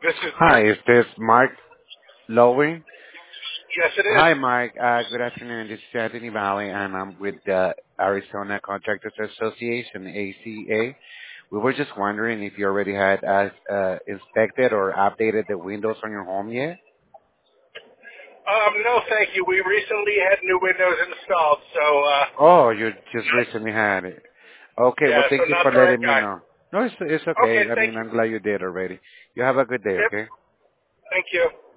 This is Hi, Mark. is this Mark Lowy? Yes, it is. Hi, Mark. Good afternoon. This is Anthony Valley, and I'm with the Arizona Contractors Association, ACA. We were just wondering if you already had inspected or updated the windows on your home yet? No, thank you. We recently had new windows installed, so Oh, you just recently had it. Okay, well, yeah, so thank you not for the right letting me guy. know. No, it's Okay, okay. I thank mean, you. I'm glad you did already. You have a good day, Yep, okay? thank you.